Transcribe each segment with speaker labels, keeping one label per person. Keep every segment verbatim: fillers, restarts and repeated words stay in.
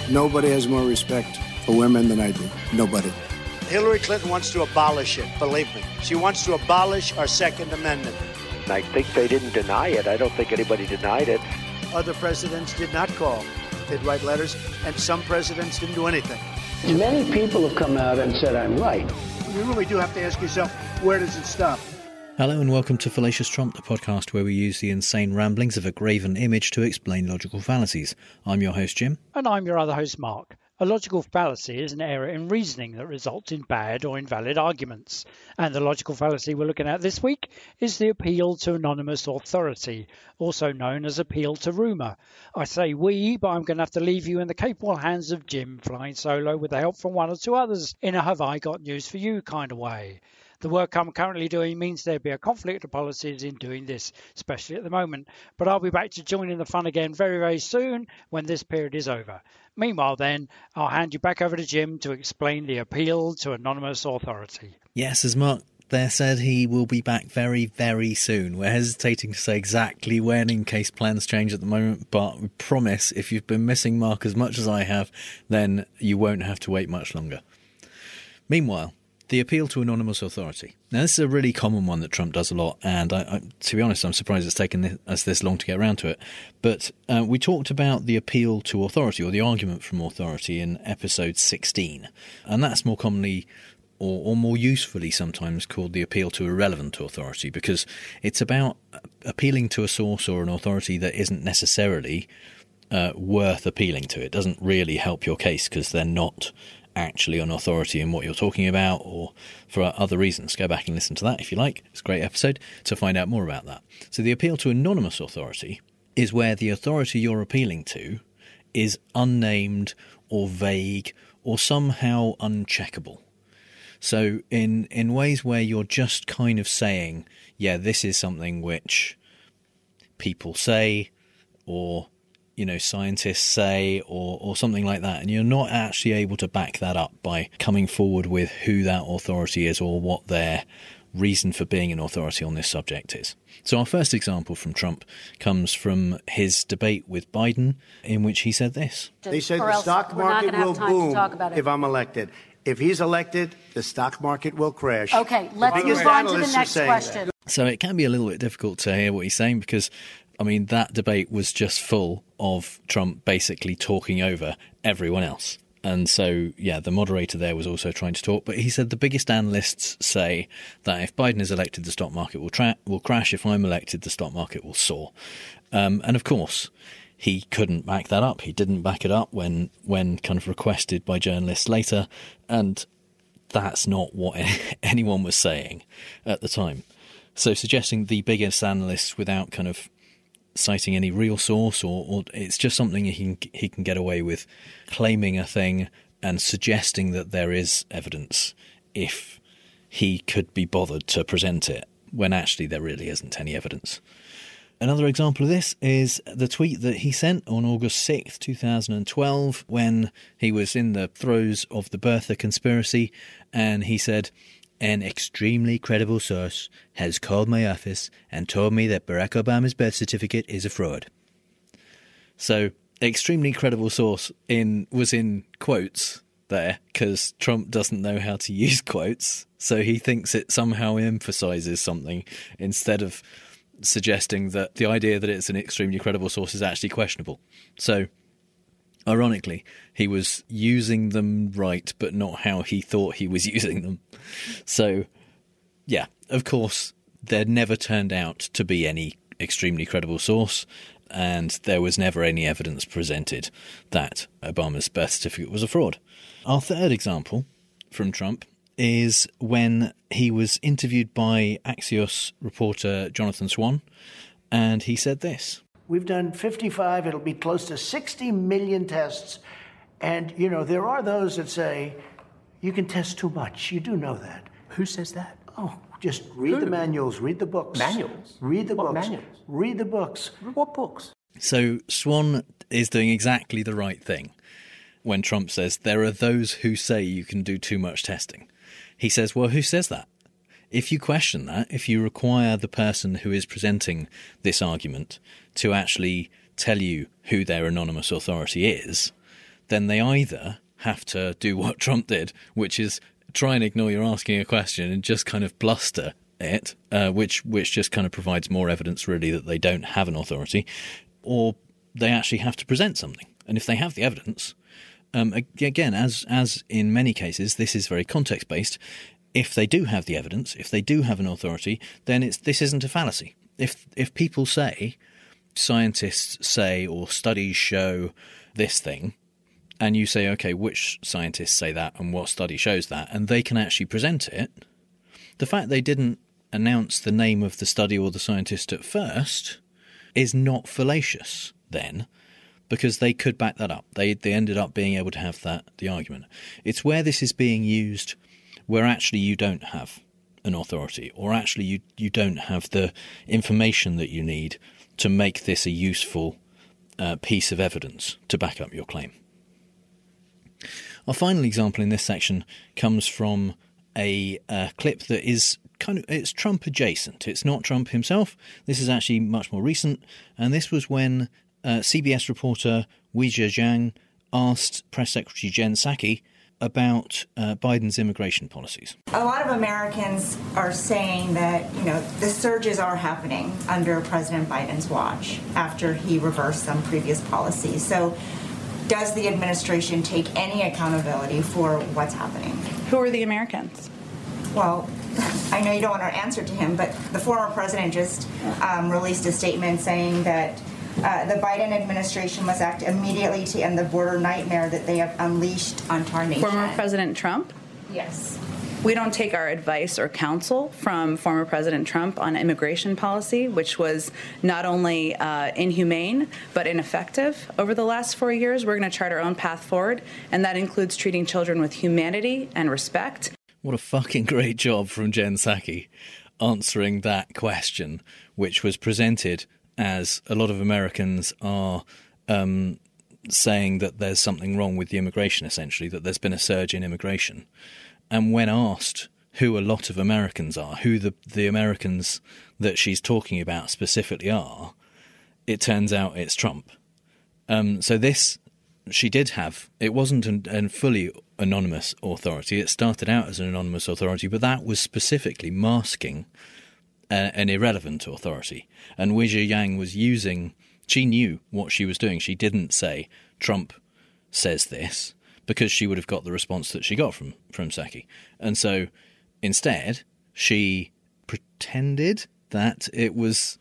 Speaker 1: Nobody has more respect for women than I do. Nobody.
Speaker 2: Hillary Clinton wants to abolish it, believe me. She wants to abolish our Second Amendment.
Speaker 3: I think they didn't deny it. I don't think anybody denied it.
Speaker 2: Other presidents did not call. They'd write letters, and some presidents didn't do anything.
Speaker 4: Many people have come out and said I'm right.
Speaker 2: You really do have to ask yourself, where does it stop?
Speaker 5: Hello and welcome to Fallacious Trump, the podcast where we use the insane ramblings of a graven image to explain logical fallacies. I'm your host, Jim.
Speaker 6: And I'm your other host, Mark. A logical fallacy is an error in reasoning that results in bad or invalid arguments. And the logical fallacy we're looking at this week is the appeal to anonymous authority, also known as appeal to rumour. I say we, but I'm going to have to leave you in the capable hands of Jim flying solo with the help from one or two others in a have I got news for you kind of way. The work I'm currently doing means there'd be a conflict of policies in doing this, especially at the moment. But I'll be back to join in the fun again very, very soon when this period is over. Meanwhile, then, I'll hand you back over to Jim to explain the appeal to anonymous authority.
Speaker 5: Yes, as Mark there said, he will be back very, very soon. We're hesitating to say exactly when in case plans change at the moment, but we promise if you've been missing Mark as much as I have, then you won't have to wait much longer. Meanwhile, the appeal to anonymous authority. Now, this is a really common one that Trump does a lot, and I, I, to be honest, I'm surprised it's taken us this long to get around to it. But uh, we talked about the appeal to authority, or the argument from authority, in episode sixteen. And that's more commonly, or, or more usefully sometimes, called the appeal to irrelevant authority, because it's about appealing to a source or an authority that isn't necessarily uh, worth appealing to. It doesn't really help your case because they're not actually on authority in what you're talking about, or for other reasons. Go back and listen to that if you like. It's a great episode to find out more about that. So the appeal to anonymous authority is where the authority you're appealing to is unnamed or vague or somehow uncheckable. So in in ways where you're just kind of saying, yeah, this is something which people say, or you know, scientists say, or or something like that, and you're not actually able to back that up by coming forward with who that authority is or what their reason for being an authority on this subject is. So our first example from Trump comes from his debate with Biden, in which he said this.
Speaker 2: They said the stock market will boom if I'm elected. If he's elected, the stock market will crash.
Speaker 7: Okay, let's move on to the next question.
Speaker 5: So it can be a little bit difficult to hear what he's saying because, I mean, that debate was just full of Trump basically talking over everyone else. And so, yeah, the moderator there was also trying to talk. But he said the biggest analysts say that if Biden is elected, the stock market will, tra- will crash. If I'm elected, the stock market will soar. Um, and of course, he couldn't back that up. He didn't back it up when, when kind of requested by journalists later. And that's not what anyone was saying at the time. So suggesting the biggest analysts without kind of citing any real source, or, or it's just something he can, he can get away with claiming a thing and suggesting that there is evidence if he could be bothered to present it, when actually there really isn't any evidence. Another example of this is the tweet that he sent on August sixth, twenty twelve, when he was in the throes of the birther conspiracy, and he said, "An extremely credible source has called my office and told me that Barack Obama's birth certificate is a fraud." So, extremely credible source in was in quotes there, because Trump doesn't know how to use quotes. So he thinks it somehow emphasizes something instead of suggesting that the idea that it's an extremely credible source is actually questionable. So, ironically, he was using them right, but not how he thought he was using them. So, yeah, of course, there never turned out to be any extremely credible source, and there was never any evidence presented that Obama's birth certificate was a fraud. Our third example from Trump is when he was interviewed by Axios reporter Jonathan Swan, and he said this.
Speaker 4: We've done fifty-five, it'll be close to sixty million tests. And, you know, there are those that say, you can test too much. You do know that.
Speaker 8: Who says that?
Speaker 4: Oh, just read
Speaker 8: Who?
Speaker 4: the manuals, read the books.
Speaker 8: Manuals?
Speaker 4: Read the
Speaker 8: What
Speaker 4: books.
Speaker 8: manuals?
Speaker 4: Read the books.
Speaker 8: What books?
Speaker 5: So Swan is doing exactly the right thing when Trump says there are those who say you can do too much testing. He says, well, who says that? If you question that, if you require the person who is presenting this argument to actually tell you who their anonymous authority is, then they either have to do what Trump did, which is try and ignore you're asking a question and just kind of bluster it, uh, which which just kind of provides more evidence really that they don't have an authority, or they actually have to present something. And if they have the evidence, um, again, as as in many cases, this is very context-based. If they do have the evidence, if they do have an authority, then it's this isn't a fallacy. If if people say, scientists say or studies show this thing, and you say, okay, which scientists say that and what study shows that, and they can actually present it, the fact they didn't announce the name of the study or the scientist at first is not fallacious then, because they could back that up. They they ended up being able to have that the argument. It's where this is being used where actually you don't have an authority, or actually you, you don't have the information that you need to make this a useful uh, piece of evidence to back up your claim. Our final example in this section comes from a uh, clip that is kind of, it's Trump adjacent. It's not Trump himself. This is actually much more recent, and this was when uh, C B S reporter Weijia Jiang asked Press Secretary Jen Psaki about uh, Biden's immigration policies.
Speaker 8: A lot of Americans are saying that, you know, the surges are happening under President Biden's watch after he reversed some previous policies. So does the administration take any accountability for what's happening?
Speaker 9: Who are the Americans?
Speaker 8: Well, I know you don't want to answer to him, but the former president just um, released a statement saying that Uh, the Biden administration must act immediately to end the border nightmare that they have unleashed onto our nation.
Speaker 9: Former President Trump?
Speaker 8: Yes.
Speaker 9: We don't take our advice or counsel from former President Trump on immigration policy, which was not only uh, inhumane, but ineffective over the last four years. We're going to chart our own path forward, and that includes treating children with humanity and respect.
Speaker 5: What a fucking great job from Jen Psaki answering that question, which was presented as a lot of Americans are um, saying that there's something wrong with the immigration, essentially, that there's been a surge in immigration. And when asked who a lot of Americans are, who the, the Americans that she's talking about specifically are, it turns out it's Trump. Um, so this, she did have, it wasn't a, a fully anonymous authority. It started out as an anonymous authority, but that was specifically masking Uh, an irrelevant authority. And Weijia Jiang was using, she knew what she was doing. She didn't say, Trump says this, because she would have got the response that she got from, from Psaki. And so instead, she pretended that it was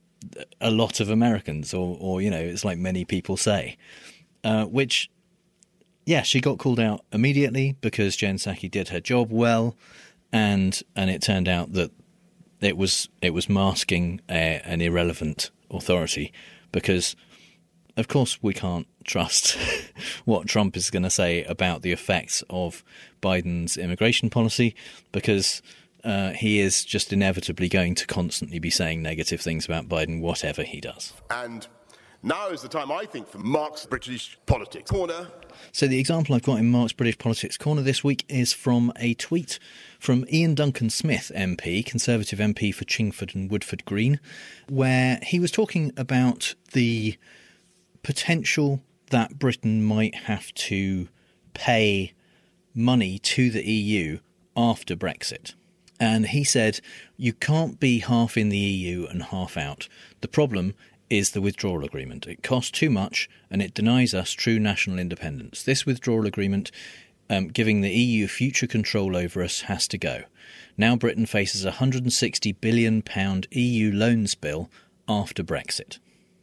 Speaker 5: a lot of Americans, or, or you know, it's like many people say, uh, which, yeah, she got called out immediately because Jen Psaki did her job well, and and it turned out that It was it was masking a, an irrelevant authority, because, of course, we can't trust what Trump is going to say about the effects of Biden's immigration policy, because uh, he is just inevitably going to constantly be saying negative things about Biden, whatever he does.
Speaker 10: And now is the time, I think, for Mark's British Politics Corner.
Speaker 5: So the example I've got in Mark's British Politics Corner this week is from a tweet from Ian Duncan Smith M P, Conservative M P for Chingford and Woodford Green, where he was talking about the potential that Britain might have to pay money to the E U after Brexit. And he said, you can't be half in the E U and half out. The problem is the withdrawal agreement. It costs too much and it denies us true national independence. This withdrawal agreement, um, giving the E U future control over us, has to go. Now Britain faces a one hundred sixty billion pounds E U loans bill after Brexit.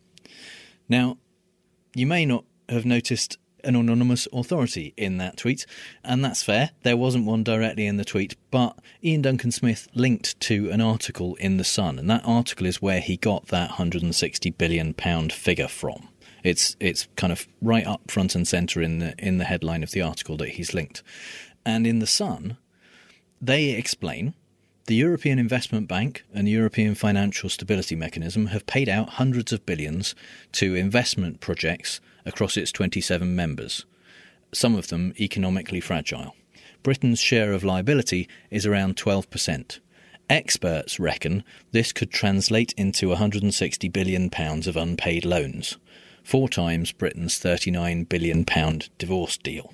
Speaker 5: Now, you may not have noticed an anonymous authority in that tweet, and that's fair. There wasn't one directly in the tweet, but Ian Duncan Smith linked to an article in The Sun, and that article is where he got that one hundred sixty billion pounds figure from. It's it's kind of right up front and centre in the in the headline of the article that he's linked. And in The Sun, they explain the European Investment Bank and the European Financial Stability Mechanism have paid out hundreds of billions to investment projects across its twenty-seven members, some of them economically fragile. Britain's share of liability is around twelve percent. Experts reckon this could translate into one hundred sixty billion pounds of unpaid loans. four times Britain's thirty-nine billion pound divorce deal.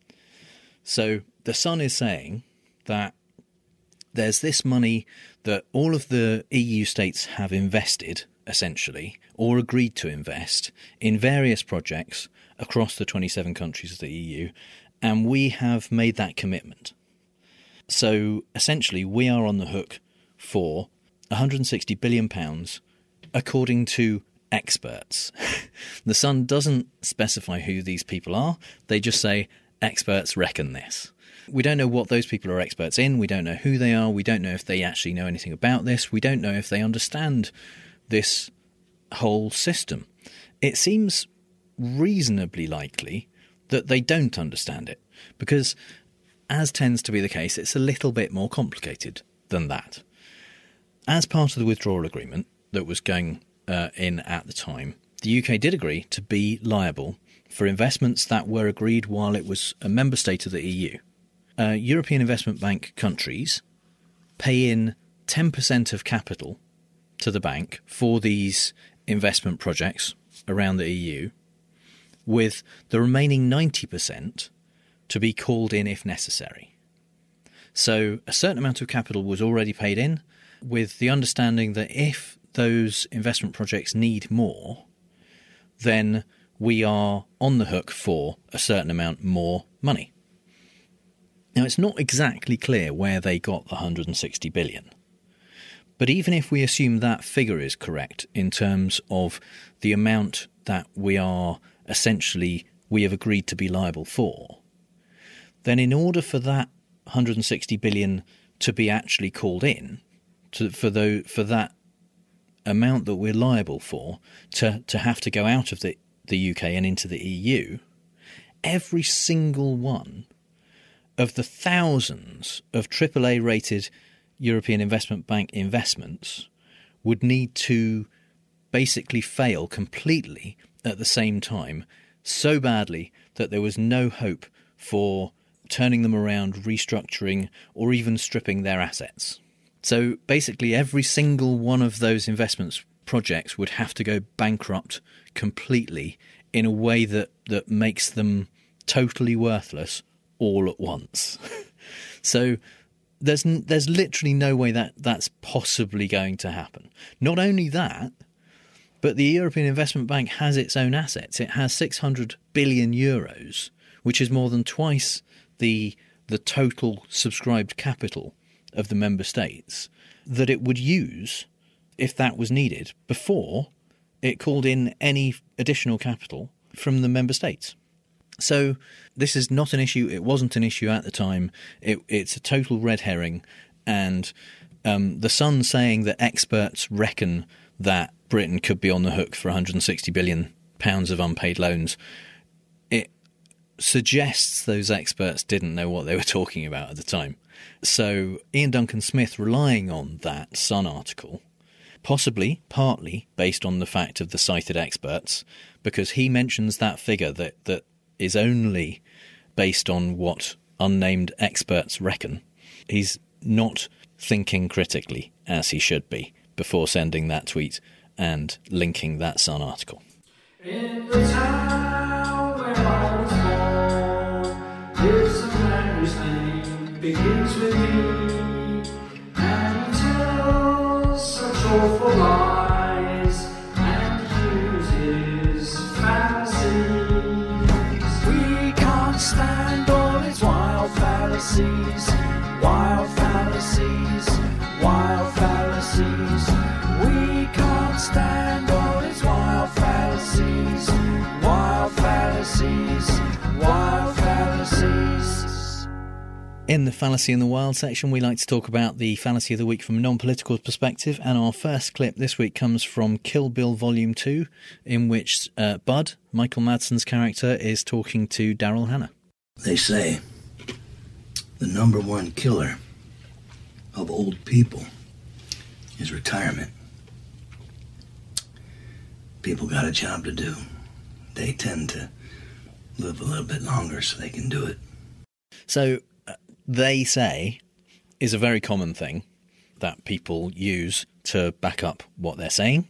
Speaker 5: So The Sun is saying that there's this money that all of the E U states have invested, essentially, or agreed to invest in various projects across the twenty-seven countries of the E U, and we have made that commitment. So essentially, we are on the hook for one hundred sixty billion pounds, according to experts. The Sun doesn't specify who these people are. They just say, experts reckon this. We don't know what those people are experts in. We don't know who they are. We don't know if they actually know anything about this. We don't know if they understand this whole system. It seems reasonably likely that they don't understand it, because, as tends to be the case, it's a little bit more complicated than that. As part of the withdrawal agreement that was going uh, in at the time, the U K did agree to be liable for investments that were agreed while it was a member state of the E U. Uh, European Investment Bank countries pay in ten percent of capital to the bank for these investment projects around the E U, with the remaining ninety percent to be called in if necessary. So a certain amount of capital was already paid in, with the understanding that if those investment projects need more, then we are on the hook for a certain amount more money. Now, it's not exactly clear where they got the one hundred sixty billion. But even if we assume that figure is correct in terms of the amount that we are essentially, we have agreed to be liable for, then in order for that one hundred sixty billion to be actually called in, to, for, the, for that amount that we're liable for to, to have to go out of the, the U K and into the E U, every single one of the thousands of triple A rated European Investment Bank investments would need to basically fail completely at the same time, so badly that there was no hope for turning them around, restructuring, or even stripping their assets. So basically every single one of those investments projects would have to go bankrupt completely in a way that, that makes them totally worthless all at once. So there's there's literally no way that that's possibly going to happen. Not only that, but the European Investment Bank has its own assets. It has six hundred billion euros, which is more than twice the the total subscribed capital of the member states, that it would use if that was needed before it called in any additional capital from the member states. So this is not an issue. It wasn't an issue at the time. It, it's a total red herring. And um, the Sun saying that experts reckon that Britain could be on the hook for one hundred sixty billion pounds of unpaid loans, it suggests those experts didn't know what they were talking about at the time. So Ian Duncan Smith, relying on that Sun article, possibly partly based on the fact of the cited experts, because he mentions that figure that, that is only based on what unnamed experts reckon. He's not thinking critically, as he should be, before sending that tweet and linking that Sun article.
Speaker 11: In the town where I was born, lives a man whose name begins with E, and he tells such awful lies and uses fantasy. Stand all his wild fallacies, wild fallacies, wild fallacies. We can't stand all his wild fallacies, wild fallacies, wild fallacies.
Speaker 5: In the Fallacy in the Wild section, we like to talk about the Fallacy of the Week from a non-political perspective, and our first clip this week comes from Kill Bill Volume two, in which uh, Bud, Michael Madsen's character, is talking to Daryl Hannah.
Speaker 12: They say the number one killer of old people is retirement. People got a job to do. They tend to live a little bit longer so they can do it.
Speaker 5: So, uh, they say is a very common thing that people use to back up what they're saying.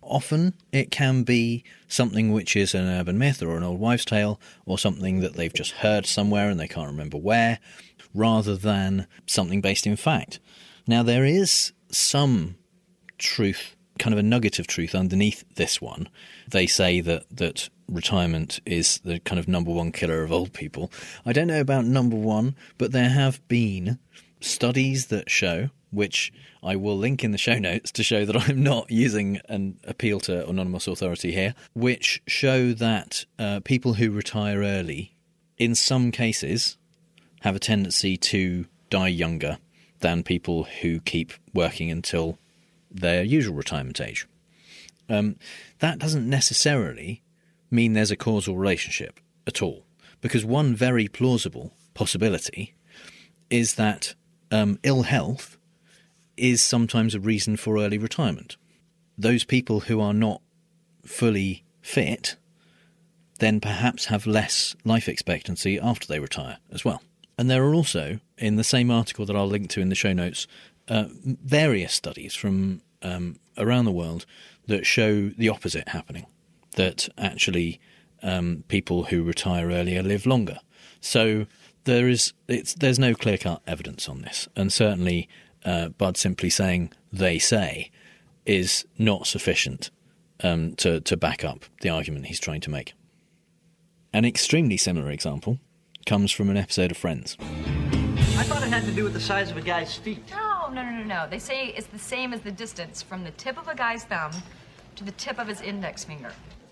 Speaker 5: often it can be something which is an urban myth or an old wives' tale, or something that they've just heard somewhere and they can't remember where, rather than something based in fact. Now, there is some truth, kind of a nugget of truth underneath this one. They say that, that retirement is the kind of number one killer of old people. I don't know about number one, but there have been studies that show, which I will link in the show notes to show that I'm not using an appeal to anonymous authority here, which show that uh, people who retire early, in some cases, have a tendency to die younger than people who keep working until their usual retirement age. Um, that doesn't necessarily mean there's a causal relationship at all, because one very plausible possibility is that um, ill health is sometimes a reason for early retirement. Those people who are not fully fit then perhaps have less life expectancy after they retire as well. And there are also, in the same article that I'll link to in the show notes, uh, various studies from um, around the world that show the opposite happening, that actually um, people who retire earlier live longer. So there is, it's, there's no clear-cut evidence on this, and certainly uh, Bud simply saying "they say" is not sufficient um, to, to back up the argument he's trying to make. An extremely similar example comes from an episode of Friends.
Speaker 13: I thought it had to do with the size of a guy's feet.
Speaker 14: No, no, no, no, no. They say it's the same as the distance from the tip of a guy's thumb to the tip of his index finger.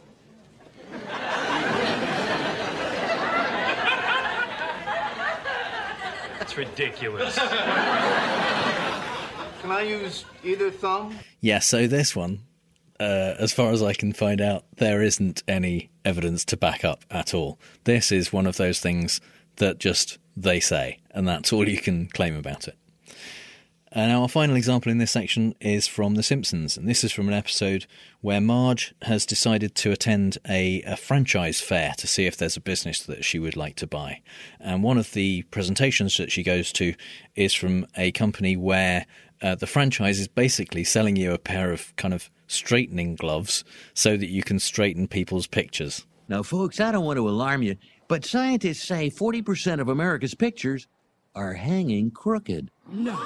Speaker 13: That's ridiculous.
Speaker 2: Can I use either thumb?
Speaker 5: Yeah, so this one, uh, as far as I can find out, there isn't any evidence to back up at all. This is one of those things that just they say, and that's all you can claim about it. And our final example in this section is from The Simpsons, and this is from an episode where Marge has decided to attend a, a franchise fair to see if there's a business that she would like to buy. And one of the presentations that she goes to is from a company where uh, the franchise is basically selling you a pair of kind of straightening gloves so that you can straighten people's pictures.
Speaker 15: Now, folks, I don't want to alarm you, but scientists say forty percent of America's pictures are hanging crooked. No.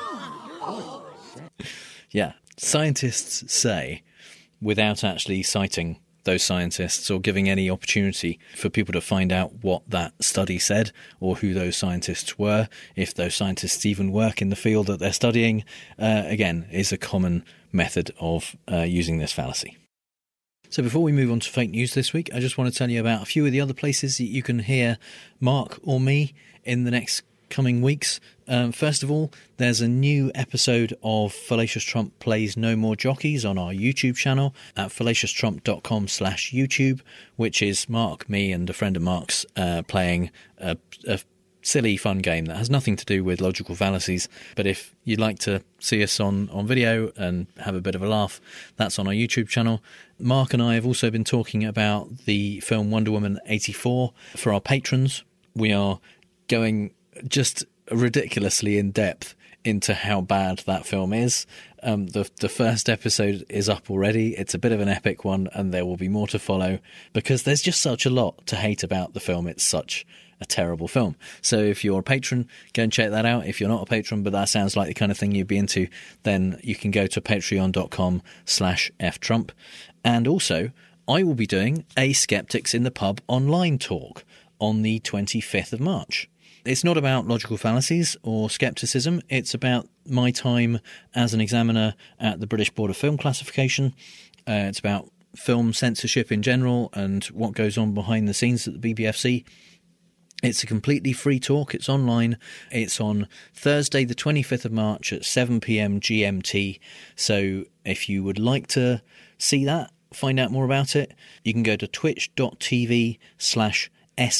Speaker 5: Yeah, scientists say, without actually citing those scientists or giving any opportunity for people to find out what that study said or who those scientists were, if those scientists even work in the field that they're studying, uh, again, is a common method of uh, using this fallacy. So before we move on to fake news this week, I just want to tell you about a few of the other places that you can hear Mark or me in the next coming weeks. Um, first of all, there's a new episode of Fallacious Trump Plays No More Jockeys on our YouTube channel at fallacioustrump.com slash YouTube, which is Mark, me, and a friend of Mark's uh, playing a, a silly, fun game that has nothing to do with logical fallacies. But if you'd like to see us on, on video and have a bit of a laugh, that's on our YouTube channel. Mark and I have also been talking about the film Wonder Woman eighty-four for our patrons. We are going just ridiculously in depth into how bad that film is. Um, the the first episode is up already. It's a bit of an epic one, and there will be more to follow because there's just such a lot to hate about the film. It's such a terrible film. So if you're a patron, go and check that out. If you're not a patron, but that sounds like the kind of thing you'd be into, then you can go to patreon.com slash ftrump. And also, I will be doing a Skeptics in the Pub online talk on the twenty-fifth of March. It's not about logical fallacies or scepticism. It's about my time as an examiner at the British Board of Film Classification. Uh, it's about film censorship in general and what goes on behind the scenes at the B B F C. It's a completely free talk. It's online. It's on Thursday, the twenty-fifth of March at seven p.m. G M T. So if you would like to see that, find out more about it, you can go to twitch.tv slash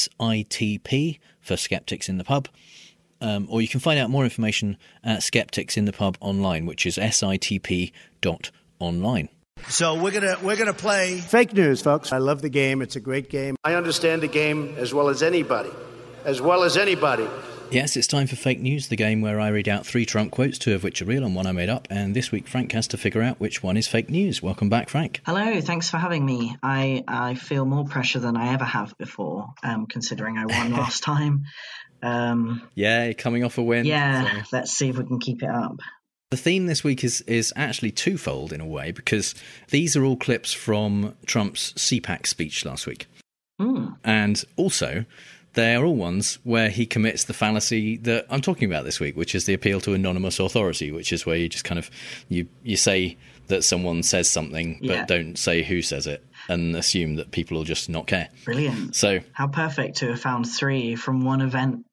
Speaker 5: SITP for Skeptics in the Pub. Um, or you can find out more information at Skeptics in the Pub online, which is sitp dot online.
Speaker 2: So we're gonna we're gonna play fake news, folks. I love the game. It's a great game. I understand the game as well as anybody, as well as anybody.
Speaker 5: Yes, it's time for Fake News, the game where I read out three Trump quotes, two of which are real and one I made up, and this week Frank has to figure out which one is fake news. Welcome back, Frank.
Speaker 16: Hello, thanks for having me. I, I feel more pressure than I ever have before, um, considering I won last time. Um,
Speaker 5: yeah, coming off a win.
Speaker 16: Yeah,
Speaker 5: so.
Speaker 16: Let's see if we can keep it up.
Speaker 5: The theme this week is, is actually twofold in a way, because these are all clips from Trump's C PAC speech last week.
Speaker 16: Mm.
Speaker 5: And also, they are all ones where he commits the fallacy that I'm talking about this week, which is the appeal to anonymous authority, which is where you just kind of, you, you say that someone says something, but
Speaker 16: yeah.
Speaker 5: don't say who says it, and assume that people will just not care.
Speaker 16: Brilliant.
Speaker 5: So
Speaker 16: how perfect to have found three from one event.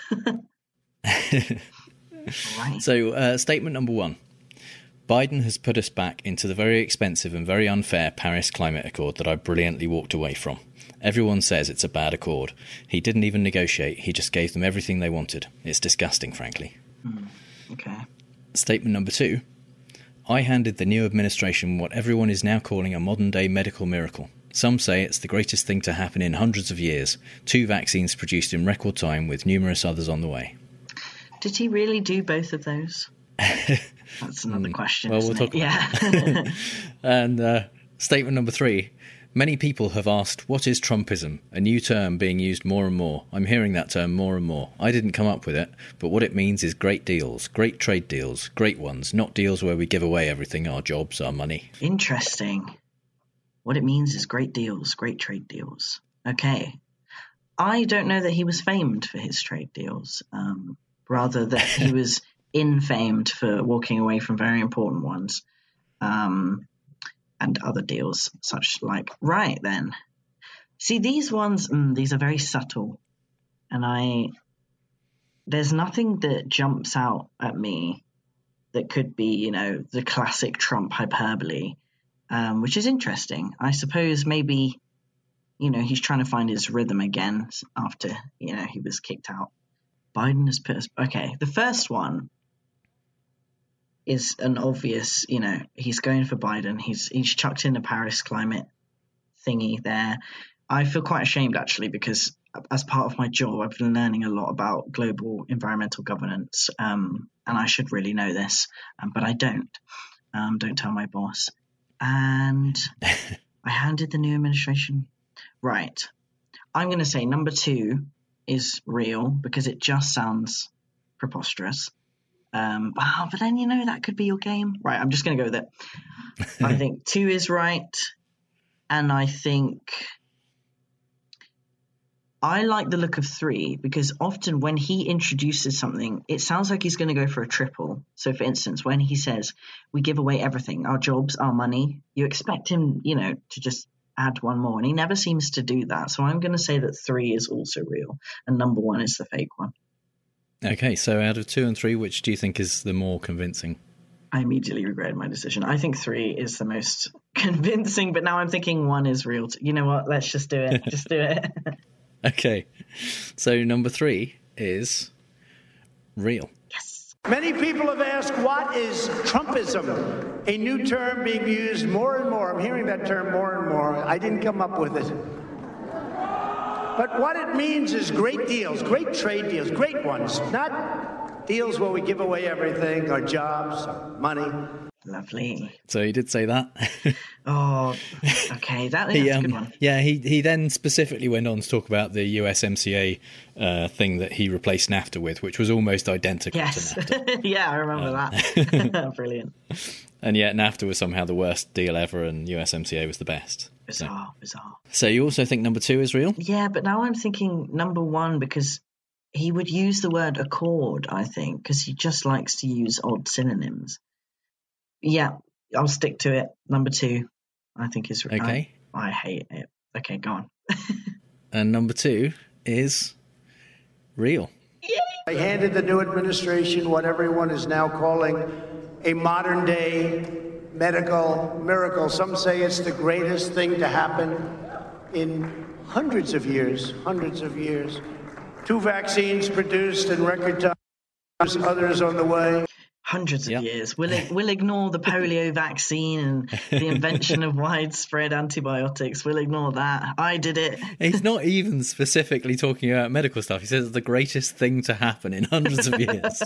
Speaker 16: Right.
Speaker 5: So, uh, statement number one. Biden has put us back into the very expensive and very unfair Paris Climate Accord that I brilliantly walked away from. Everyone says it's a bad accord. He didn't even negotiate. He just gave them everything they wanted. It's disgusting, frankly.
Speaker 16: Mm, okay.
Speaker 5: Statement number two. I handed the new administration what everyone is now calling a modern-day medical miracle. Some say it's the greatest thing to happen in hundreds of years. Two vaccines produced in record time with numerous others on the way.
Speaker 16: Did he really do both of those? That's another question.
Speaker 5: Well,
Speaker 16: isn't
Speaker 5: we'll talk
Speaker 16: it?
Speaker 5: about
Speaker 16: Yeah.
Speaker 5: that. And uh, statement number three. Many people have asked, what is Trumpism? A new term being used more and more. I'm hearing that term more and more. I didn't come up with it, but what it means is great deals, great trade deals, great ones, not deals where we give away everything, our jobs, our money.
Speaker 16: Interesting. What it means is great deals, great trade deals. Okay. I don't know that he was famed for his trade deals. Um, rather that he was infamed for walking away from very important ones. Um... and other deals, such like, right then. See, these ones, mm, these are very subtle. And I, there's nothing that jumps out at me that could be, you know, the classic Trump hyperbole, um, which is interesting. I suppose maybe, you know, he's trying to find his rhythm again after, you know, he was kicked out. Biden has put us, okay, the first one is an obvious, you know, he's going for Biden. He's he's chucked in a Paris climate thingy there. I feel quite ashamed, actually, because as part of my job, I've been learning a lot about global environmental governance, um, and I should really know this, um, but I don't. Um, don't tell my boss. And I handed the new administration. Right. I'm going to say number two is real because it just sounds preposterous. Um, wow, but then, you know, that could be your game. Right, I'm just going to go with it. I think two is right. And I think I like the look of three because often when he introduces something, it sounds like he's going to go for a triple. So, for instance, when he says, we give away everything, our jobs, our money, you expect him, you know, to just add one more. And he never seems to do that. So I'm going to say that three is also real. And number one is the fake one.
Speaker 5: Okay, so out of two and three, which do you think is the more convincing?
Speaker 16: I immediately regretted my decision. I think three is the most convincing, but now I'm thinking one is real. T- you know what? Let's just do it. Just do it.
Speaker 5: Okay, so number three is real.
Speaker 16: Yes.
Speaker 4: Many people have asked, what is Trumpism? A new term being used more and more. I'm hearing that term more and more. I didn't come up with it. But what it means is great deals, great trade deals, great ones, not deals where we give away everything, our jobs, our money.
Speaker 16: Lovely.
Speaker 5: So he did say that.
Speaker 16: Oh, okay. That, that's
Speaker 5: he, um,
Speaker 16: a good one.
Speaker 5: Yeah, he, he then specifically went on to talk about the U S M C A uh, thing that he replaced NAFTA with, which was almost identical
Speaker 16: yes.
Speaker 5: to NAFTA.
Speaker 16: Yeah, I remember um, that. Brilliant.
Speaker 5: And yet NAFTA was somehow the worst deal ever and U S M C A was the best.
Speaker 16: Bizarre,
Speaker 5: so.
Speaker 16: bizarre.
Speaker 5: So you also think number two is real?
Speaker 16: Yeah, but now I'm thinking number one because he would use the word accord, I think, because he just likes to use odd synonyms. Yeah, I'll stick to it. Number two, I think is real.
Speaker 5: Okay.
Speaker 16: I, I hate it. Okay, go on.
Speaker 5: And number two is real.
Speaker 4: Yay! I handed the new administration what everyone is now calling a modern-day medical miracle. Some say it's the greatest thing to happen in hundreds of years, hundreds of years. Two vaccines produced in record time, others on the way.
Speaker 16: Hundreds of
Speaker 5: Yep.
Speaker 16: years. We'll we'll ignore the polio vaccine and the invention of widespread antibiotics. We'll ignore that. I did it.
Speaker 5: He's not even specifically talking about medical stuff. He says it's the greatest thing to happen in hundreds of years.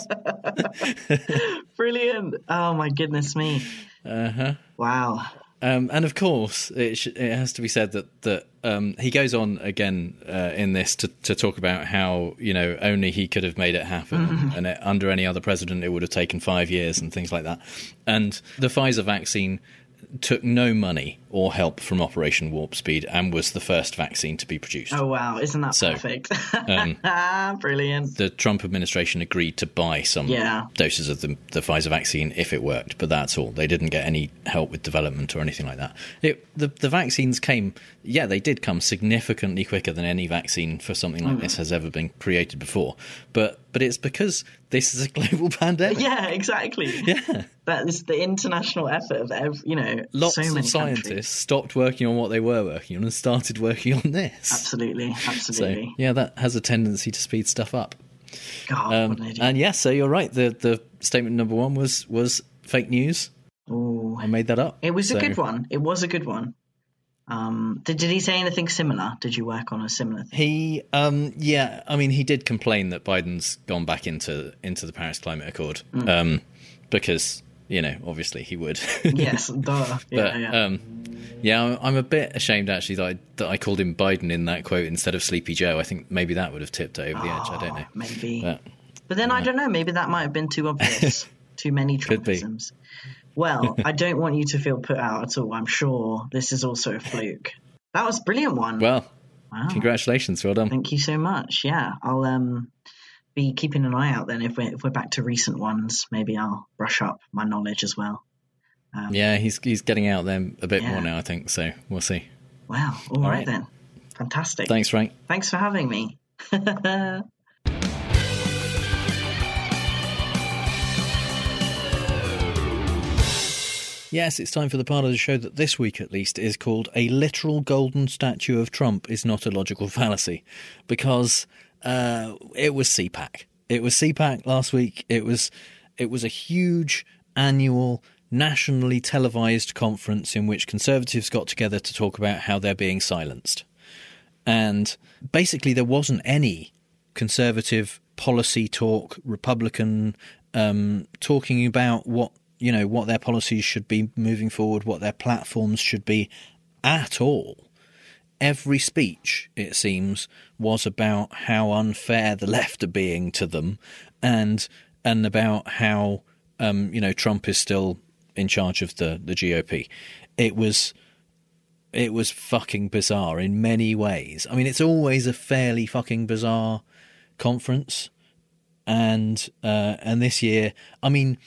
Speaker 16: Brilliant. Oh, my goodness me.
Speaker 5: Uh-huh.
Speaker 16: Wow.
Speaker 5: Um, and of course, it, sh- it has to be said that that um, he goes on again uh, in this to, to talk about how, you know, only he could have made it happen,
Speaker 16: Mm.
Speaker 5: and it, under any other president it would have taken five years and things like that. And the Pfizer vaccine took no money or help from Operation Warp Speed and was the first vaccine to be produced.
Speaker 16: Oh, wow. Isn't that
Speaker 5: So,
Speaker 16: perfect?
Speaker 5: um,
Speaker 16: Brilliant.
Speaker 5: The Trump administration agreed to buy some
Speaker 16: Yeah.
Speaker 5: doses of the, the Pfizer vaccine if it worked, but that's all. They didn't get any help with development or anything like that. It, the, the vaccines came, yeah, they did come significantly quicker than any vaccine for something like
Speaker 16: Mm.
Speaker 5: this has ever been created before. But but it's because this is a global pandemic.
Speaker 16: Yeah, exactly.
Speaker 5: Yeah.
Speaker 16: That is the international effort of, every, you know,
Speaker 5: Lots
Speaker 16: so many
Speaker 5: of scientists
Speaker 16: countries.
Speaker 5: stopped working on what they were working on and started working on this.
Speaker 16: Absolutely, absolutely.
Speaker 5: So, yeah, that has a tendency to speed stuff up.
Speaker 16: God,
Speaker 5: Um,
Speaker 16: what an idiot.
Speaker 5: and yes, so you're right. The the statement number one was was fake news.
Speaker 16: Ooh.
Speaker 5: I made that up.
Speaker 16: It was
Speaker 5: So-
Speaker 16: a good one. It was a good one. Um, did, did he say anything similar? Did you work on a similar thing?
Speaker 5: He, um, yeah, I mean, he did complain that Biden's gone back into into the Paris Climate Accord,
Speaker 16: Mm.
Speaker 5: um, because you know, obviously he would.
Speaker 16: Yes, duh. Yeah,
Speaker 5: but
Speaker 16: yeah.
Speaker 5: um, yeah, I'm, I'm a bit ashamed actually that I, that I called him Biden in that quote instead of Sleepy Joe. I think maybe that would have tipped it over the edge. I don't know.
Speaker 16: Maybe.
Speaker 5: But,
Speaker 16: But then I don't know. Maybe that might have been too obvious. Too many
Speaker 5: Could be.
Speaker 16: Trumpisms. Well, I don't want you to feel put out at all. I'm sure this is also a fluke. That was a brilliant one.
Speaker 5: well,
Speaker 16: Wow.
Speaker 5: congratulations, well done.
Speaker 16: Thank you so much. Yeah, I'll um be keeping an eye out then. If we're if we're back to recent ones, maybe I'll brush up my knowledge as well. Um,
Speaker 5: Yeah, he's he's getting out there a bit
Speaker 16: Yeah.
Speaker 5: more now, I think. So we'll see.
Speaker 16: Wow. All
Speaker 5: All
Speaker 16: right,
Speaker 5: right.
Speaker 16: then. Fantastic.
Speaker 5: Thanks, Frank.
Speaker 16: Thanks for having me.
Speaker 5: Yes, it's time for the part of the show that this week at least is called A Literal Golden Statue of Trump is Not a Logical Fallacy, because uh, it was C PAC. It was C PAC last week. It was it was a huge annual nationally televised conference in which conservatives got together to talk about how they're being silenced. And basically there wasn't any conservative policy talk, Republican um, talking about what you know, what their policies should be moving forward, what their platforms should be at all. Every speech, it seems, was about how unfair the left are being to them and and about how, um, you know, Trump is still in charge of the, the G O P. It was it was fucking bizarre in many ways. I mean, it's always a fairly fucking bizarre conference. And uh, and this year, I mean...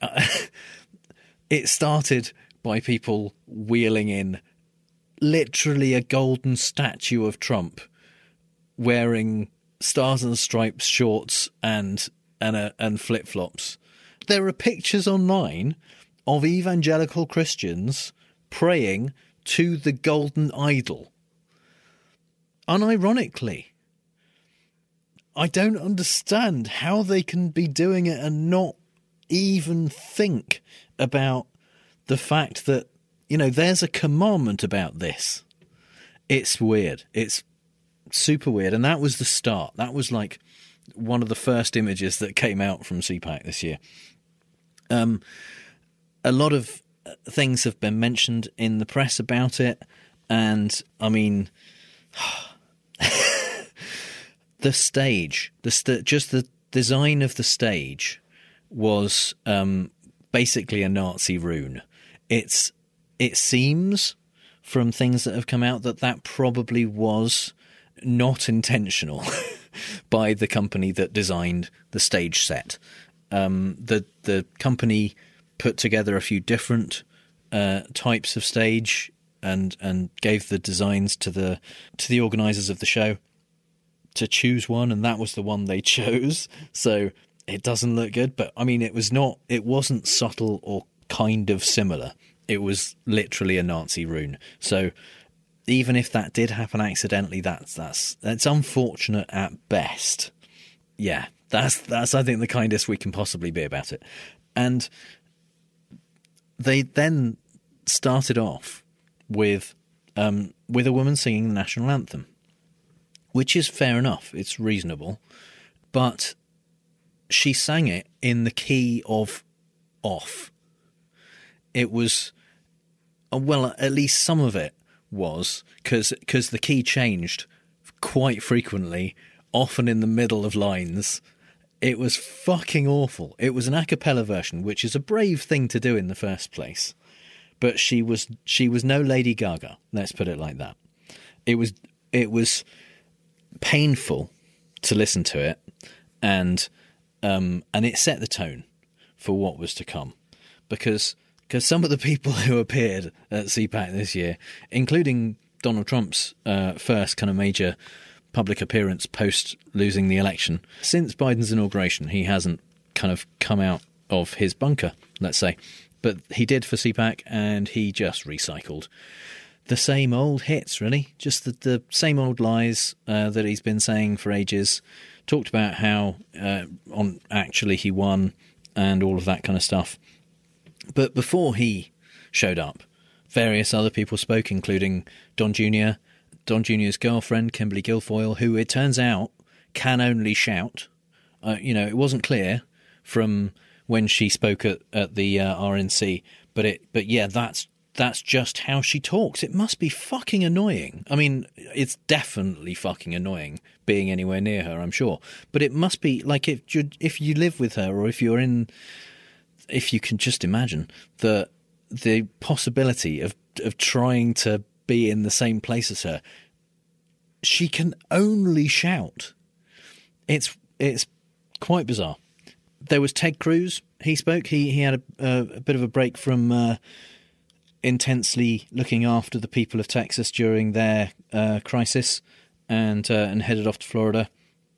Speaker 5: it started by people wheeling in literally a golden statue of Trump wearing stars and stripes shorts and and uh, and flip-flops. There are pictures online of evangelical Christians praying to the golden idol. Unironically, I don't understand how they can be doing it and not even think about the fact that, you know, there's a commandment about this. It's weird. It's super weird. And that was the start. That was like one of the first images that came out from C PAC this year. Um, a lot of things have been mentioned in the press about it. And I mean, the stage, the st- just the design of the stage was um, basically a Nazi rune. It's it seems from things that have come out that that probably was not intentional by the company that designed the stage set. Um, the the company put together a few different uh, types of stage and and gave the designs to the to the organisers of the show to choose one, and that was the one they chose. So it doesn't look good, but I mean, it was not, it wasn't subtle or kind of similar. It was literally a Nazi rune. So even if that did happen accidentally, that's, that's, that's unfortunate at best. Yeah, that's, that's, I think, the kindest we can possibly be about it. And they then started off with um, with a woman singing the national anthem, which is fair enough. It's reasonable. But she sang it in the key of off. It was, well, at least some of it was, because the key changed quite frequently, often in the middle of lines. It was fucking awful. It was an a cappella version, which is a brave thing to do in the first place. But she was she was no Lady Gaga, let's put it like that. It was it was painful to listen to it, and um, and it set the tone for what was to come. Because because some of the people who appeared at C PAC this year, including Donald Trump's uh, first kind of major public appearance post losing the election, since Biden's inauguration, he hasn't kind of come out of his bunker, let's say. But he did for C PAC, and he just recycled the same old hits, really. Just the, the same old lies uh, that he's been saying for ages. Talked about how uh, on actually he won and all of that kind of stuff. But before he showed up, various other people spoke, including Don Junior, Don Junior's girlfriend, Kimberly Guilfoyle, who it turns out can only shout. Uh, you know, it wasn't clear from when she spoke at, at the uh, R N C, but it, but yeah, that's that's just how she talks. It must be fucking annoying. I mean, it's definitely fucking annoying being anywhere near her, I'm sure. But it must be like if you if you live with her, or if you're in, if you can just imagine the the possibility of of trying to be in the same place as her. She can only shout. It's it's quite bizarre. There was Ted Cruz. He spoke. He he had a, a, a bit of a break from uh, intensely looking after the people of Texas during their uh, crisis, and uh, and headed off to Florida.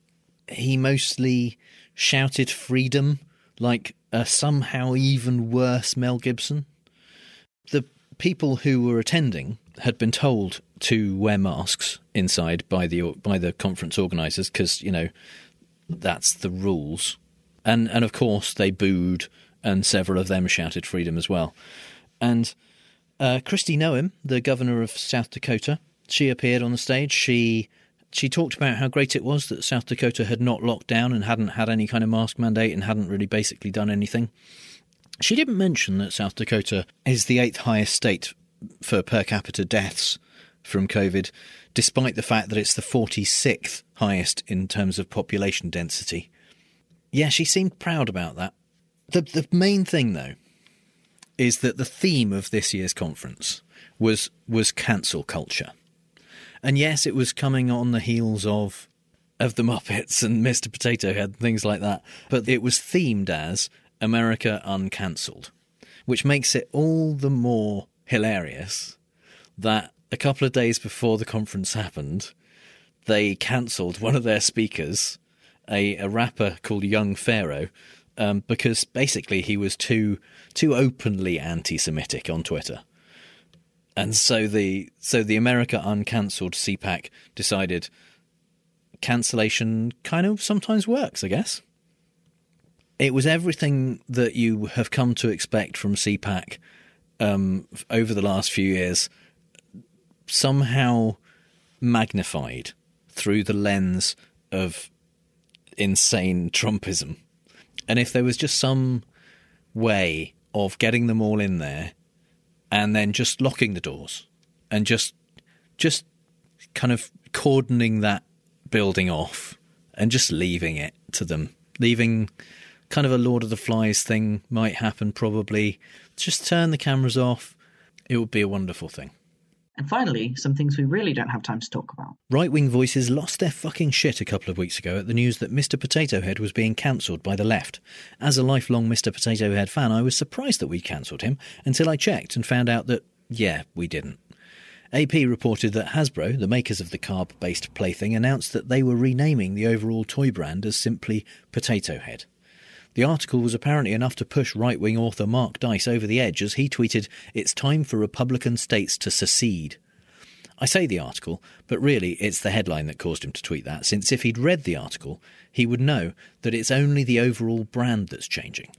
Speaker 5: He mostly shouted freedom like a somehow even worse Mel Gibson. The people who were attending had been told to wear masks inside by the by the conference organisers, because, you know, that's the rules. And and of course they booed, and several of them shouted freedom as well. And uh, Kristi Noem, the governor of South Dakota, she appeared on the stage. She she talked about how great it was that South Dakota had not locked down and hadn't had any kind of mask mandate and hadn't really basically done anything. She didn't mention that South Dakota is the eighth highest state for per capita deaths from COVID, despite the fact that it's the forty-sixth highest in terms of population density. Yeah, she seemed proud about that. The the main thing, though, is that the theme of this year's conference was was cancel culture. And yes, it was coming on the heels of of the Muppets and Mister Potato Head and things like that, but it was themed as America Uncancelled, which makes it all the more hilarious that a couple of days before the conference happened, they cancelled one of their speakers, a, a rapper called Young Pharaoh, um, because basically he was too too openly anti-Semitic on Twitter. And so the so the America Uncancelled C PAC decided cancellation kind of sometimes works, I guess. It was everything that you have come to expect from C PAC um, over the last few years, somehow magnified through the lens of insane Trumpism. And if there was just some way of getting them all in there and then just locking the doors and just just kind of cordoning that building off and just leaving it to them, leaving kind of a Lord of the Flies thing might happen probably. Just turn the cameras off. It would be a wonderful thing.
Speaker 16: And finally, some things we really don't have time to talk about.
Speaker 5: Right-wing voices lost their fucking shit a couple of weeks ago at the news that Mister Potato Head was being cancelled by the left. As a lifelong Mister Potato Head fan, I was surprised that we cancelled him until I checked and found out that, yeah, we didn't. A P reported that Hasbro, the makers of the carb-based plaything, announced that they were renaming the overall toy brand as simply Potato Head. The article was apparently enough to push right-wing author Mark Dice over the edge as he tweeted, "It's time for Republican states to secede." I say the article, but really it's the headline that caused him to tweet that, since if he'd read the article, he would know that it's only the overall brand that's changing.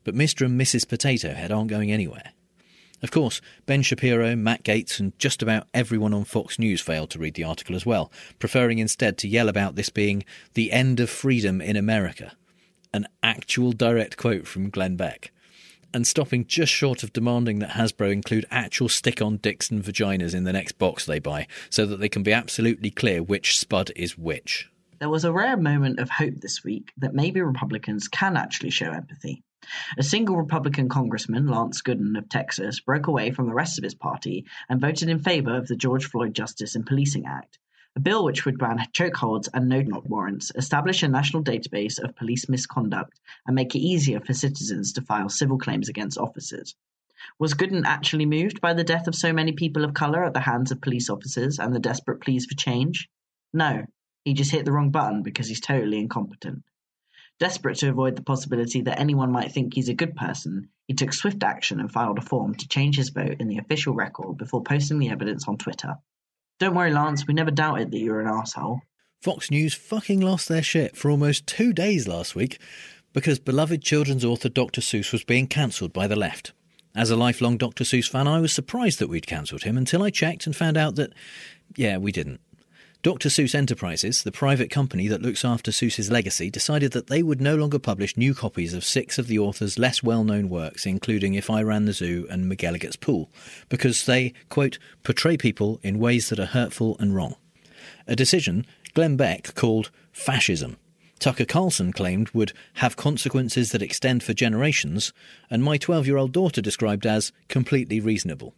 Speaker 5: but Mister and Missus Potato Head aren't going anywhere. Of course, Ben Shapiro, Matt Gaetz and just about everyone on Fox News failed to read the article as well, preferring instead to yell about this being the end of freedom in America. An actual direct quote from Glenn Beck. And stopping just short of demanding that Hasbro include actual stick-on dicks and vaginas in the next box they buy, so that they can be absolutely clear which spud is which.
Speaker 16: There was a rare moment of hope this week that maybe Republicans can actually show empathy. A single Republican congressman, Lance Gooden of Texas, broke away from the rest of his party and voted in favor of the George Floyd Justice and Policing Act, a bill which would ban chokeholds and no-knock warrants, establish a national database of police misconduct, and make it easier for citizens to file civil claims against officers. Was Gooden actually moved by the death of so many people of colour at the hands of police officers and the desperate pleas for change? No, he just hit the wrong button because he's totally incompetent. Desperate to avoid the possibility that anyone might think he's a good person, he took swift action and filed a form to change his vote in the official record before posting the evidence on Twitter. Don't worry, Lance, we never doubted that you were an arsehole.
Speaker 5: Fox News fucking lost their shit for almost two days last week because beloved children's author Doctor Seuss was being cancelled by the left. As a lifelong Doctor Seuss fan, I was surprised that we'd cancelled him until I checked and found out that, yeah, we didn't. Doctor Seuss Enterprises, the private company that looks after Seuss's legacy, decided that they would no longer publish new copies of six of the author's less well-known works, including If I Ran the Zoo and McGilligan's Pool, because they, quote, portray people in ways that are hurtful and wrong. A decision Glenn Beck called fascism. Tucker Carlson claimed would have consequences that extend for generations, and my twelve-year-old daughter described as completely reasonable.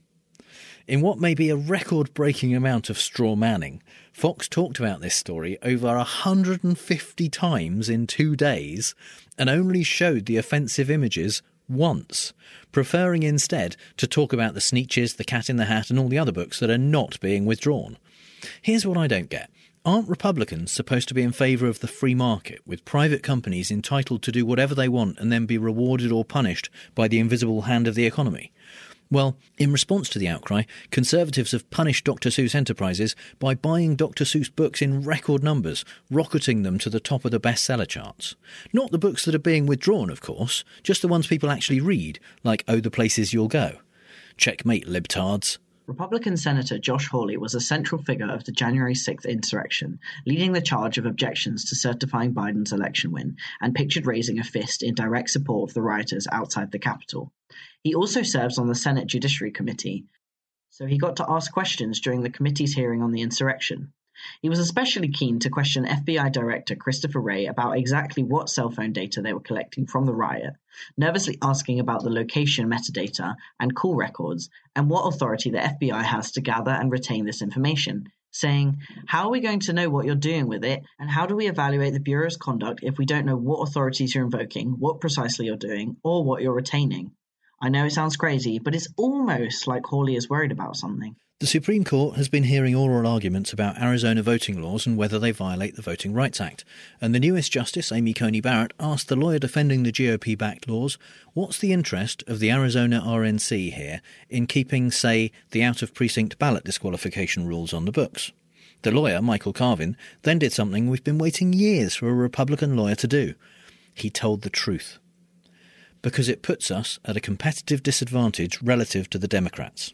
Speaker 5: In what may be a record-breaking amount of straw manning, Fox talked about this story over one hundred fifty times in two days and only showed the offensive images once, preferring instead to talk about the Sneetches, The Cat in the Hat and all the other books that are not being withdrawn. Here's what I don't get. Aren't Republicans supposed to be in favour of the free market, with private companies entitled to do whatever they want and then be rewarded or punished by the invisible hand of the economy? Well, in response to the outcry, Conservatives have punished Doctor Seuss Enterprises by buying Doctor Seuss books in record numbers, rocketing them to the top of the bestseller charts. Not the books that are being withdrawn, of course, just the ones people actually read, like Oh, the Places You'll Go. Checkmate, libtards.
Speaker 16: Republican Senator Josh Hawley was a central figure of the January sixth insurrection, leading the charge of objections to certifying Biden's election win, and pictured raising a fist in direct support of the rioters outside the Capitol. He also serves on the Senate Judiciary Committee, so he got to ask questions during the committee's hearing on the insurrection. He was especially keen to question F B I Director Christopher Wray about exactly what cell phone data they were collecting from the riot, nervously asking about the location metadata and call records, and what authority the F B I has to gather and retain this information, saying, "How are we going to know what you're doing with it, and how do we evaluate the Bureau's conduct if we don't know what authorities you're invoking, what precisely you're doing, or what you're retaining?" I know it sounds crazy, but it's almost like Hawley is worried about something.
Speaker 5: The Supreme Court has been hearing oral arguments about Arizona voting laws and whether they violate the Voting Rights Act. And the newest Justice, Amy Coney Barrett, asked the lawyer defending the G O P-backed laws, what's the interest of the Arizona R N C here in keeping, say, the out-of-precinct ballot disqualification rules on the books? The lawyer, Michael Carvin, then did something we've been waiting years for a Republican lawyer to do. He told the truth. Because it puts us at a competitive disadvantage relative to the Democrats.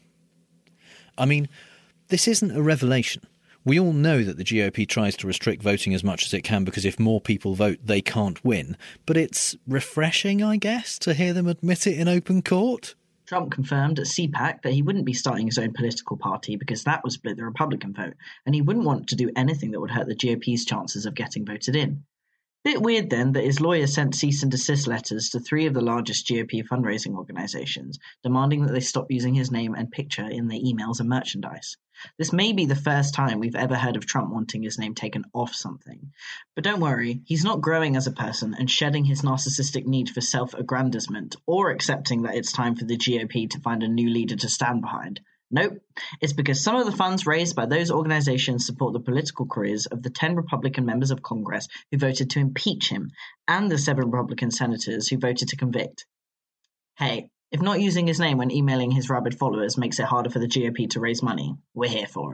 Speaker 5: I mean, this isn't a revelation. We all know that the G O P tries to restrict voting as much as it can because if more people vote, they can't win. But it's refreshing, I guess, to hear them admit it in open court.
Speaker 16: Trump confirmed at C PAC that he wouldn't be starting his own political party because that would split the Republican vote, and he wouldn't want to do anything that would hurt the G O P's chances of getting voted in. Bit weird then that his lawyer sent cease and desist letters to three of the largest G O P fundraising organisations, demanding that they stop using his name and picture in their emails and merchandise. This may be the first time we've ever heard of Trump wanting his name taken off something. But don't worry, he's not growing as a person and shedding his narcissistic need for self-aggrandizement, or accepting that it's time for the G O P to find a new leader to stand behind. Nope, it's because some of the funds raised by those organizations support the political careers of the ten Republican members of Congress who voted to impeach him, and the seven Republican senators who voted to convict. Hey, if not using his name when emailing his rabid followers makes it harder for the G O P to raise money, we're here for it.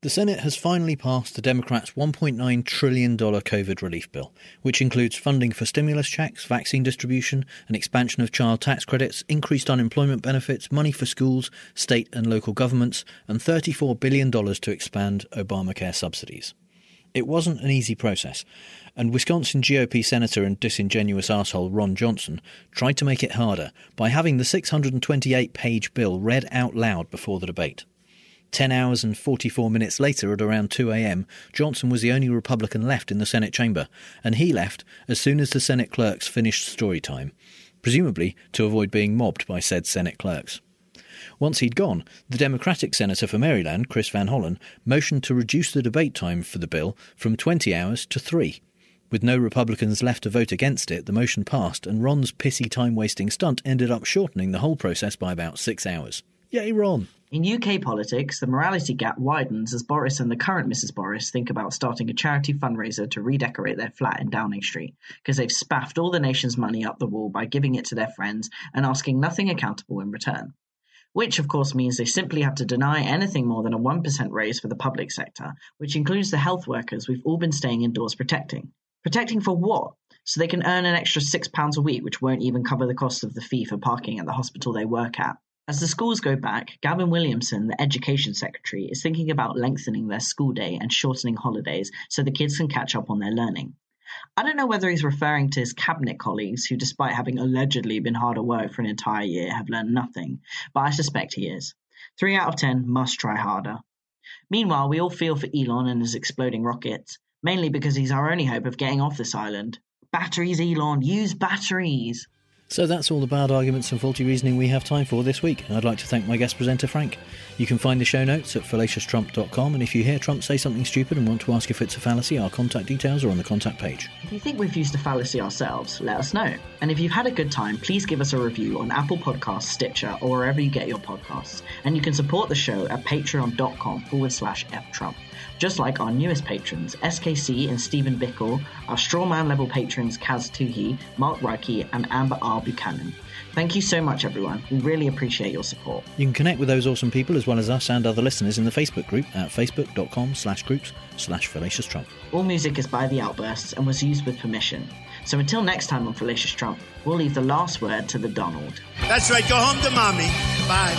Speaker 5: The Senate has finally passed the Democrats' one point nine trillion dollars COVID relief bill, which includes funding for stimulus checks, vaccine distribution, an expansion of child tax credits, increased unemployment benefits, money for schools, state and local governments, and thirty-four billion dollars to expand Obamacare subsidies. It wasn't an easy process, and Wisconsin G O P Senator and disingenuous arsehole Ron Johnson tried to make it harder by having the six hundred twenty-eight page bill read out loud before the debate. Ten hours and forty-four minutes later, at around two a.m, Johnson was the only Republican left in the Senate chamber, and he left as soon as the Senate clerks finished story time, presumably to avoid being mobbed by said Senate clerks. Once he'd gone, the Democratic senator for Maryland, Chris Van Hollen, motioned to reduce the debate time for the bill from twenty hours to three. With no Republicans left to vote against it, the motion passed, and Ron's pissy time-wasting stunt ended up shortening the whole process by about six hours. Yay, Ron!
Speaker 16: In U K politics, the morality gap widens as Boris and the current Missus Boris think about starting a charity fundraiser to redecorate their flat in Downing Street, because they've spaffed all the nation's money up the wall by giving it to their friends and asking nothing accountable in return. Which, of course, means they simply have to deny anything more than a one percent raise for the public sector, which includes the health workers we've all been staying indoors protecting. Protecting for what? So they can earn an extra six pounds a week, which won't even cover the cost of the fee for parking at the hospital they work at. As the schools go back, Gavin Williamson, the Education Secretary, is thinking about lengthening their school day and shortening holidays so the kids can catch up on their learning. I don't know whether he's referring to his cabinet colleagues who, despite having allegedly been hard at work for an entire year, have learned nothing, but I suspect he is. Three out of ten must try harder. Meanwhile, we all feel for Elon and his exploding rockets, mainly because he's our only hope of getting off this island. Batteries, Elon, use batteries!
Speaker 5: So that's all the bad arguments and faulty reasoning we have time for this week. I'd like to thank my guest presenter, Frank. You can find the show notes at fallacious trump dot com, and if you hear Trump say something stupid and want to ask if it's a fallacy, our contact details are on the contact page.
Speaker 16: If you think we've used a fallacy ourselves, let us know. And if you've had a good time, please give us a review on Apple Podcasts, Stitcher, or wherever you get your podcasts. And you can support the show at patreon.com forward slash ftrump. Just like our newest patrons, S K C and Stephen Bickle, our Strawman level patrons Kaz Tuhi, Mark Reiki, and Amber R. Buchanan. Thank you so much, everyone. We really appreciate your support.
Speaker 5: You can connect with those awesome people as well as us and other listeners in the Facebook group at facebook.com slash groups slash Fallacious Trump.
Speaker 16: All music is by The Outbursts and was used with permission. So until next time on Fallacious Trump, we'll leave the last word to the Donald.
Speaker 17: That's right. Go home to mommy. Bye.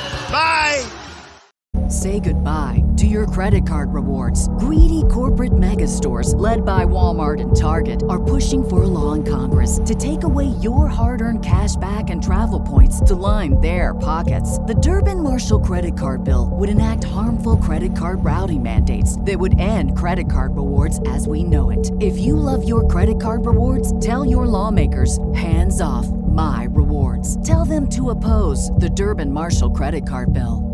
Speaker 17: Bye!
Speaker 18: Say goodbye to your credit card rewards. Greedy corporate mega stores, led by Walmart and Target, are pushing for a law in Congress to take away your hard-earned cash back and travel points to line their pockets. The Durbin-Marshall credit card bill would enact harmful credit card routing mandates that would end credit card rewards as we know it. If you love your credit card rewards, tell your lawmakers, hands off my rewards. Tell them to oppose the Durbin-Marshall credit card bill.